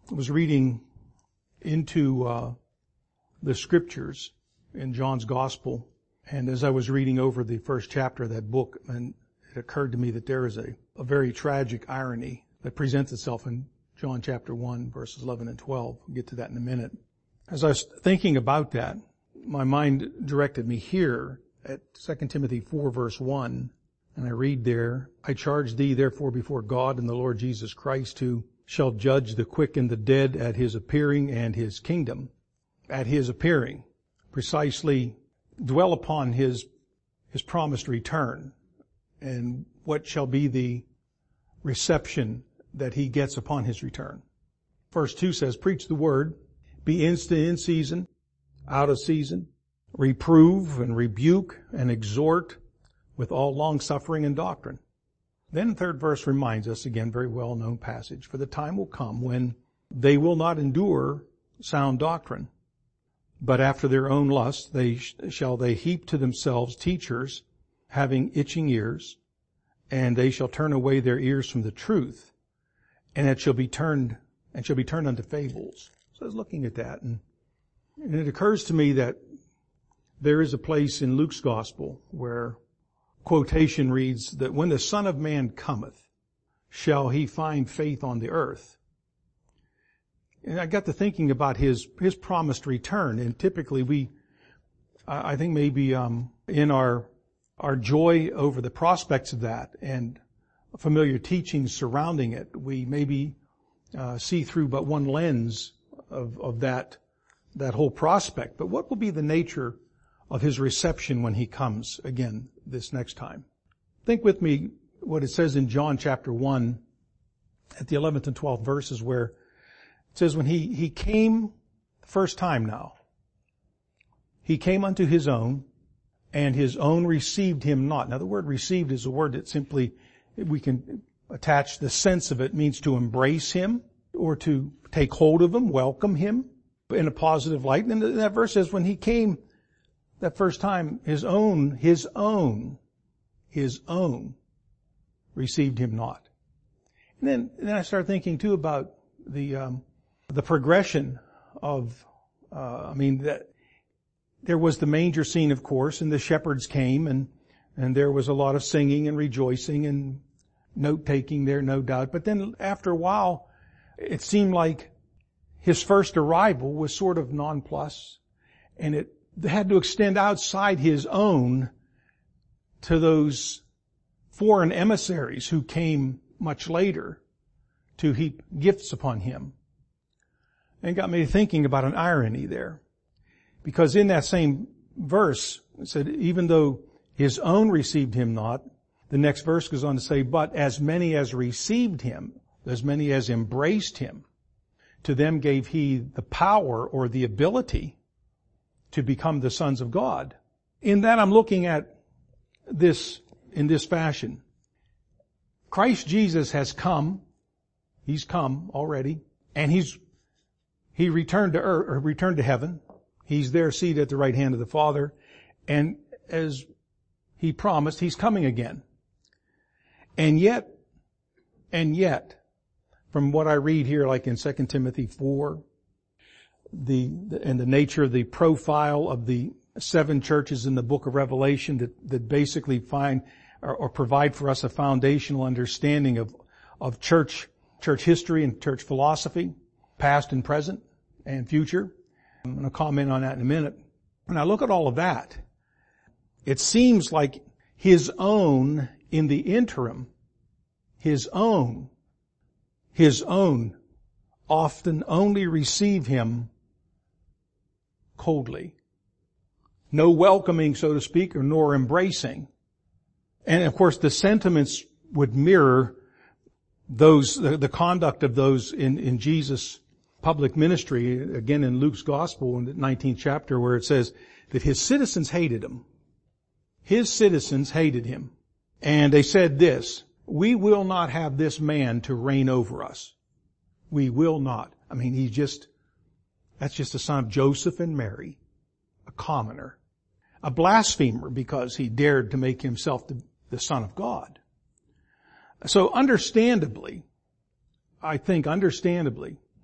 was reading into the scriptures in John's Gospel, and as I was reading over the first chapter of that book, and it occurred to me that there is a very tragic irony that presents itself in John chapter 1, verses 11 and 12. We'll get to that in a minute. As I was thinking about that, my mind directed me here at 2 Timothy 4, verse 1, and I read there, I charge thee therefore before God and the Lord Jesus Christ, who shall judge the quick and the dead at his appearing and his kingdom. At his appearing, precisely dwell upon his promised return and what shall be the reception that he gets upon his return. Verse 2 says, preach the word, be instant in season, out of season, reprove and rebuke and exhort with all long-suffering and doctrine. Then the third verse reminds us, again, very well-known passage, for the time will come when they will not endure sound doctrine, but after their own lust shall they heap to themselves teachers having itching ears, and they shall turn away their ears from the truth, and it shall be turned unto fables. So I was looking at that, and it occurs to me that there is a place in Luke's Gospel where quotation reads that when the Son of Man cometh, shall he find faith on the earth. And I got to thinking about his promised return, and typically I think maybe in our joy over the prospects of that and familiar teachings surrounding it, we maybe see through but one lens of that whole prospect. But what will be the nature of his reception when he comes again this next time? Think with me what it says in John chapter 1 at the 11th and 12th verses, where it says, when he came the first time now, he came unto his own, and his own received him not. Now the word received is a word that simply, we can attach the sense of it, means to embrace him or to take hold of him, welcome him in a positive light. And that verse says, when he came that first time, his own received him not. And then I started thinking too about the progression of, that there was the manger scene, of course, and the shepherds came, and there was a lot of singing and rejoicing and note-taking there, no doubt. But then after a while, it seemed like his first arrival was sort of nonplus, and it had to extend outside his own to those foreign emissaries who came much later to heap gifts upon him. And it got me thinking about an irony there. Because in that same verse, it said, even though his own received him not, the next verse goes on to say, but as many as received him, as many as embraced him, to them gave he the power or the ability to become the sons of God. In that I'm looking at this in this fashion. Christ Jesus has come. He's come already. And he returned to earth, or returned to heaven. He's there seated at the right hand of the Father. And as he promised, he's coming again. And yet, from what I read here, like in 2 Timothy 4, and the nature of the profile of the 7 churches in the book of Revelation that basically find or provide for us a foundational understanding of church history and church philosophy, past and present and future. I'm going to comment on that in a minute. When I look at all of that, it seems like his own in the interim, his own often only receive him coldly. No welcoming, so to speak, or nor embracing. And of course the sentiments would mirror the conduct of those in Jesus' public ministry, again in Luke's Gospel in the 19th chapter, where it says that his citizens hated him. His citizens hated him. And they said this, we will not have this man to reign over us. We will not. That's just a son of Joseph and Mary, a commoner, a blasphemer because he dared to make himself the Son of God. So understandably,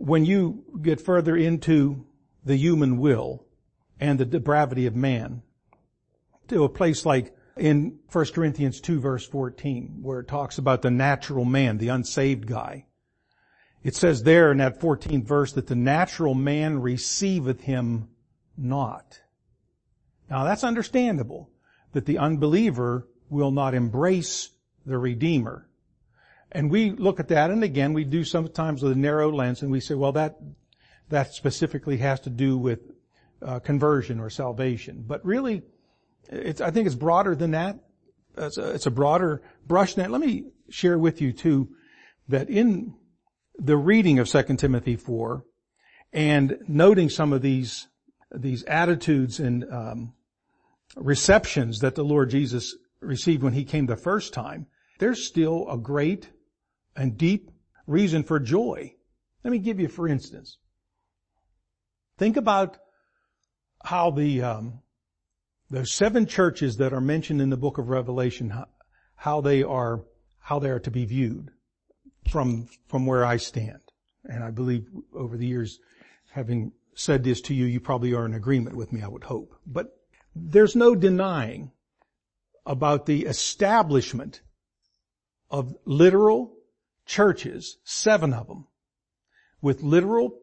when you get further into the human will and the depravity of man, to a place like in 1 Corinthians 2 verse 14, where it talks about the natural man, the unsaved guy. It says there in that 14th verse that the natural man receiveth him not. Now that's understandable, that the unbeliever will not embrace the Redeemer. And we look at that, and again, we do sometimes with a narrow lens, and we say, well, that specifically has to do with conversion or salvation. But really, I think it's broader than that. It's a broader brush net. Let me share with you too that in the reading of 2 Timothy 4 and noting some of these attitudes and receptions that the Lord Jesus received when He came the first time, there's still a great and deep reason for joy. Let me give you, for instance, think about how those 7 churches that are mentioned in the book of Revelation, how they are to be viewed from where I stand. And I believe over the years, having said this to you, you probably are in agreement with me, I would hope. But there's no denying about the establishment of literal churches, 7 of them, with literal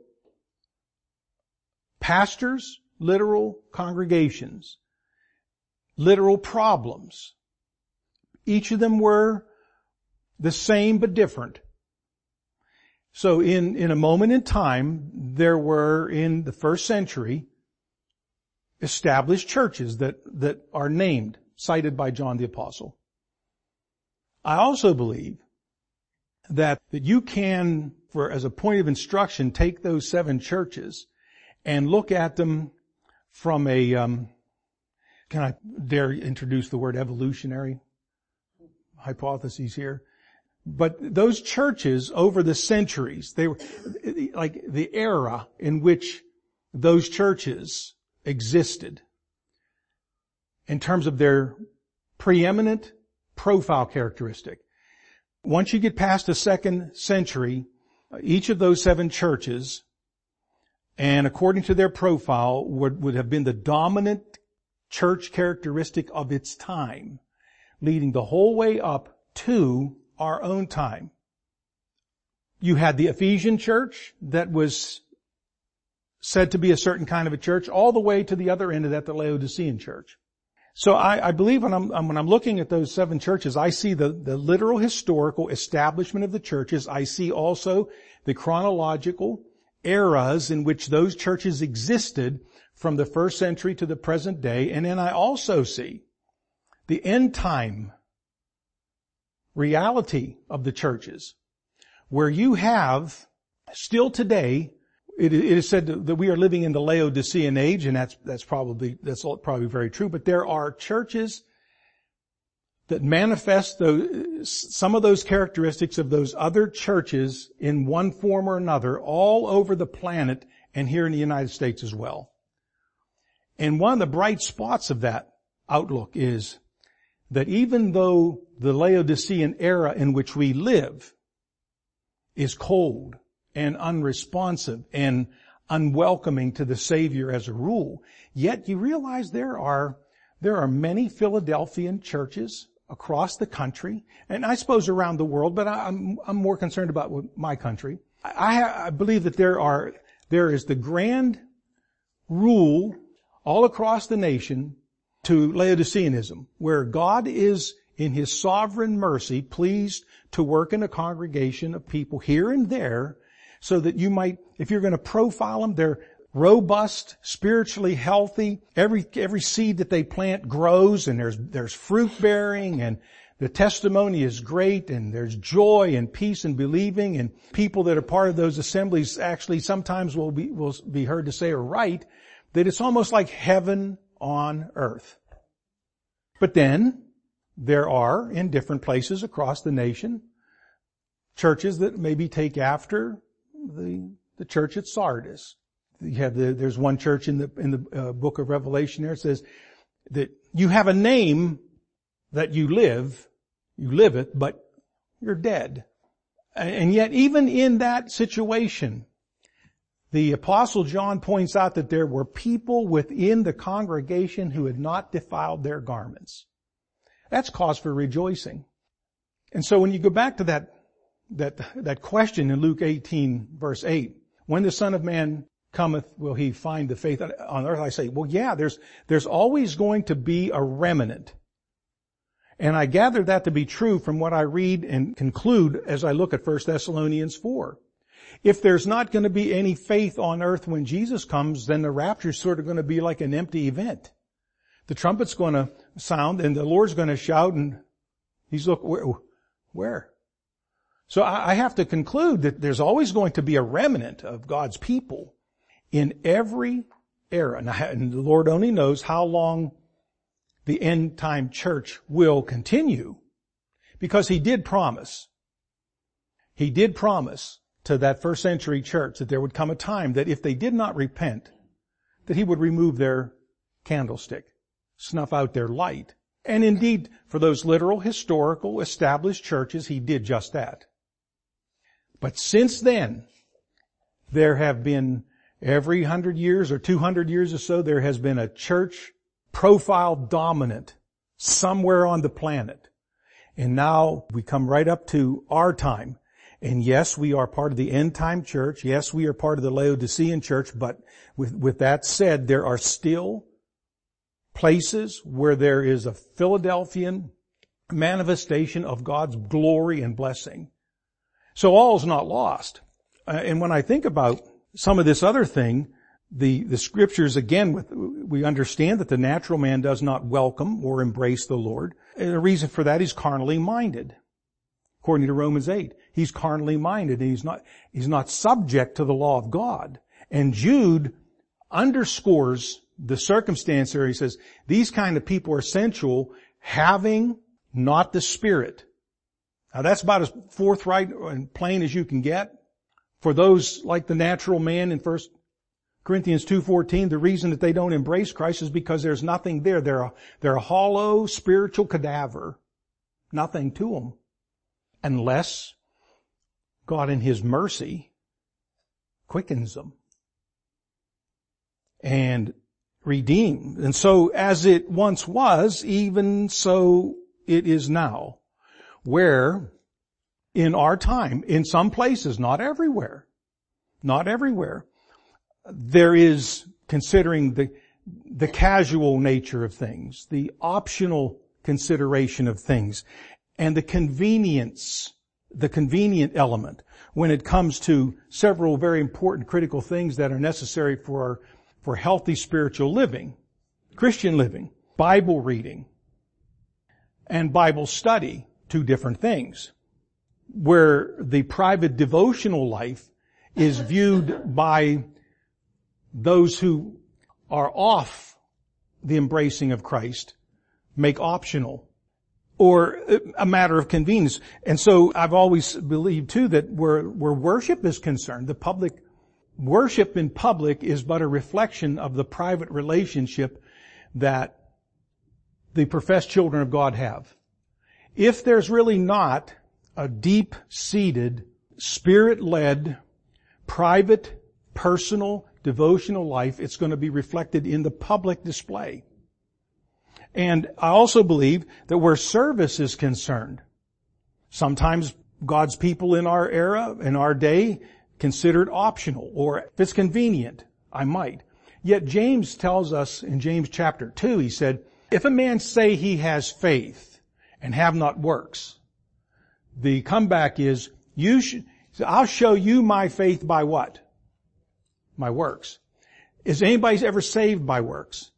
pastors, literal congregations, literal problems. Each of them were the same but different. So in a moment in time, there were in the first century established churches that are named, cited by John the Apostle. I also believe that you can, as a point of instruction, take those 7 churches and look at them from a, can I dare introduce the word evolutionary hypotheses here? But those churches over the centuries, they were like the era in which those churches existed in terms of their preeminent profile characteristic. Once you get past the 2nd century, each of those 7 churches, and according to their profile, would have been the dominant church characteristic of its time, leading the whole way up to our own time. You had the Ephesian church that was said to be a certain kind of a church, all the way to the other end of that, the Laodicean church. So I believe when I'm looking at those 7 churches, I see the literal historical establishment of the churches. I see also the chronological eras in which those churches existed from the first century to the present day. And then I also see the end time reality of the churches, where you have still today, it is said that we are living in the Laodicean age, and that's probably very true, but there are churches that manifest some of those characteristics of those other churches in one form or another all over the planet and here in the United States as well. And one of the bright spots of that outlook is that even though the Laodicean era in which we live is cold and unresponsive and unwelcoming to the Savior as a rule, yet you realize there are many Philadelphian churches across the country, and I suppose around the world, but I'm more concerned about my country. I believe that there is the grand rule all across the nation to Laodiceanism, where God is in His sovereign mercy pleased to work in a congregation of people here and there, so that you might, if you're going to profile them, they're robust, spiritually healthy. Every seed that they plant grows, and there's fruit bearing, and the testimony is great, and there's joy and peace and believing, and people that are part of those assemblies actually sometimes will be heard to say or write that it's almost like heaven on earth. But then there are, in different places across the nation, churches that maybe take after the church at Sardis. There's one church in the book of Revelation there. It says that you have a name that you live it, but you're dead. And yet even in that situation, the Apostle John points out that there were people within the congregation who had not defiled their garments. That's cause for rejoicing. And so when you go back to that question in Luke 18 verse 8, when the Son of Man cometh, will he find the faith on earth? I say, well, yeah, there's always going to be a remnant. And I gather that to be true from what I read and conclude as I look at 1 Thessalonians 4. If there's not going to be any faith on earth when Jesus comes, then the rapture is sort of going to be like an empty event. The trumpet's going to sound and the Lord's going to shout and he's look, where? So I have to conclude that there's always going to be a remnant of God's people in every era. And the Lord only knows how long the end time church will continue, because He did promise to that first century church that there would come a time that if they did not repent, that He would remove their candlestick, snuff out their light. And indeed, for those literal, historical, established churches, He did just that. But since then, there have been, every 100 years or 200 years or so, there has been a church profile dominant somewhere on the planet. And now we come right up to our time. And yes, we are part of the end time church. Yes, we are part of the Laodicean church. But with that said, there are still places where there is a Philadelphian manifestation of God's glory and blessing. So all is not lost. And when I think about some of this other thing, the scriptures, again, we understand that the natural man does not welcome or embrace the Lord. And the reason for that is carnally minded. According to Romans 8, he's carnally minded and he's not subject to the law of God. And Jude underscores the circumstance there. He says, these kind of people are sensual, having not the Spirit. Now that's about as forthright and plain as you can get. For those like the natural man in 1 Corinthians 2:14, the reason that they don't embrace Christ is because there's nothing there. They're a hollow spiritual cadaver. Nothing to them. Unless God in His mercy quickens them and redeems. And so as it once was, even so it is now. Where in our time, in some places, not everywhere, there is, considering the casual nature of things, the optional consideration of things, and the convenient element when it comes to several very important critical things that are necessary for healthy spiritual living, Christian living, Bible reading, and Bible study, two different things, where the private devotional life is viewed by those who are off the embracing of Christ, make optional, or a matter of convenience. And so I've always believed too that where worship is concerned, the public worship in public is but a reflection of the private relationship that the professed children of God have. If there's really not a deep-seated, Spirit-led, private, personal, devotional life, it's going to be reflected in the public display. And I also believe that where service is concerned, sometimes God's people in our era, in our day, consider it optional, or if it's convenient, I might. Yet James tells us in James chapter 2, he said, if a man say he has faith and have not works, the comeback is, I'll show you my faith by what? My works. Is anybody ever saved by works?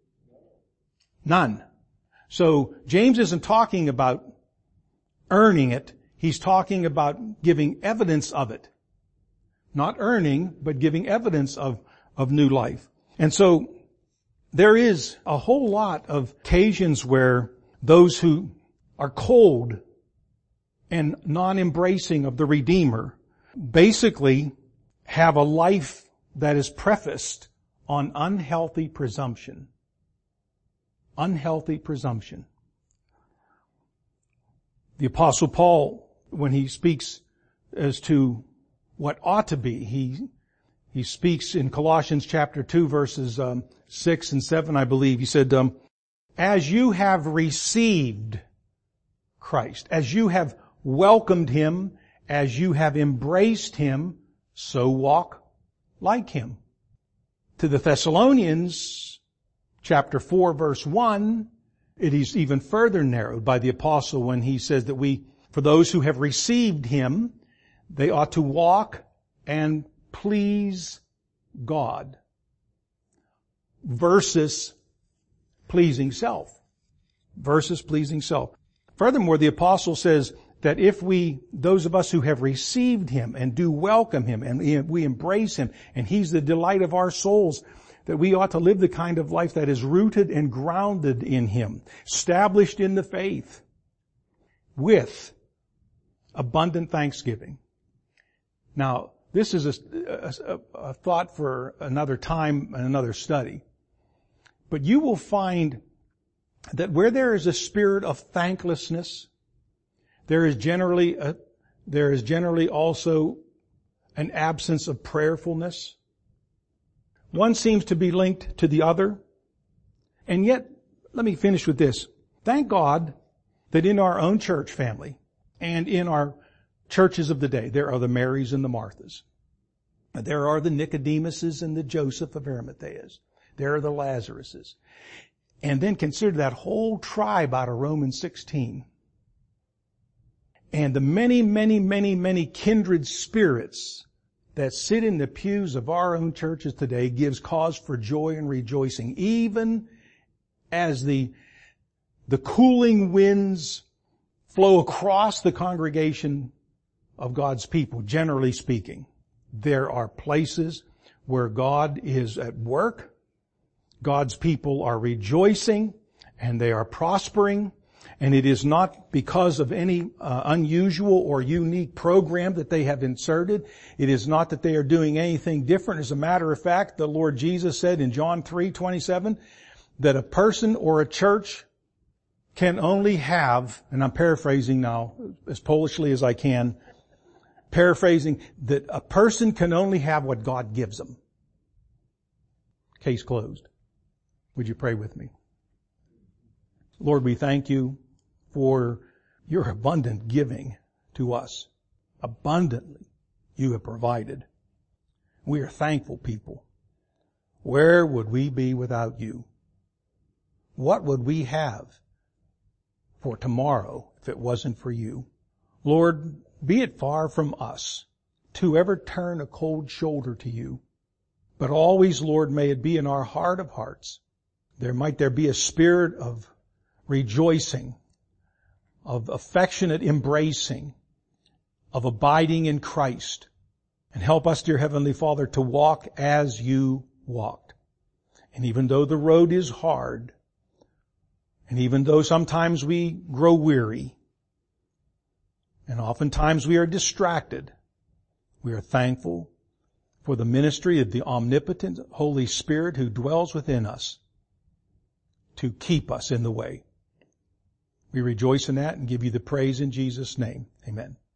None. So James isn't talking about earning it. He's talking about giving evidence of it. Not earning, but giving evidence of new life. And so there is a whole lot of occasions where those who are cold and non-embracing of the Redeemer basically have a life that is prefaced on unhealthy presumption. Unhealthy presumption. The Apostle Paul, when he speaks as to what ought to be, He speaks in Colossians chapter 2 verses 6 and 7, I believe. He said, as you have received Christ, as you have welcomed Him, as you have embraced Him, so walk like Him. To the Thessalonians, chapter 4 verse 1, it is even further narrowed by the apostle when he says that for those who have received Him, they ought to walk and please God versus pleasing self. Versus pleasing self. Furthermore, the apostle says that if those of us who have received Him and do welcome Him and we embrace Him and He's the delight of our souls, that we ought to live the kind of life that is rooted and grounded in Him, established in the faith, with abundant thanksgiving. Now, this is a thought for another time and another study. But you will find that where there is a spirit of thanklessness, there is generally also an absence of prayerfulness. One seems to be linked to the other. And yet, let me finish with this. Thank God that in our own church family and in our churches of the day, there are the Marys and the Marthas. There are the Nicodemuses and the Joseph of Arimatheas. There are the Lazaruses. And then consider that whole tribe out of Romans 16. And the many, many, many, many kindred spirits that sit in the pews of our own churches today gives cause for joy and rejoicing, even as the cooling winds flow across the congregation of God's people, generally speaking. There are places where God is at work. God's people are rejoicing and they are prospering. And it is not because of any unusual or unique program that they have inserted. It is not that they are doing anything different. As a matter of fact, the Lord Jesus said in John 3:27 that a person or a church can only have, and I'm paraphrasing now as Polishly as I can, paraphrasing, that a person can only have what God gives them. Case closed. Would you pray with me? Lord, we thank You for Your abundant giving to us. Abundantly You have provided. We are thankful people. Where would we be without You? What would we have for tomorrow if it wasn't for You? Lord, be it far from us to ever turn a cold shoulder to You. But always, Lord, may it be in our heart of hearts. Might there be a spirit of rejoicing, of affectionate embracing, of abiding in Christ. And help us, dear Heavenly Father, to walk as You walked. And even though the road is hard, and even though sometimes we grow weary, and oftentimes we are distracted, we are thankful for the ministry of the omnipotent Holy Spirit who dwells within us to keep us in the way. We rejoice in that and give You the praise in Jesus' name. Amen.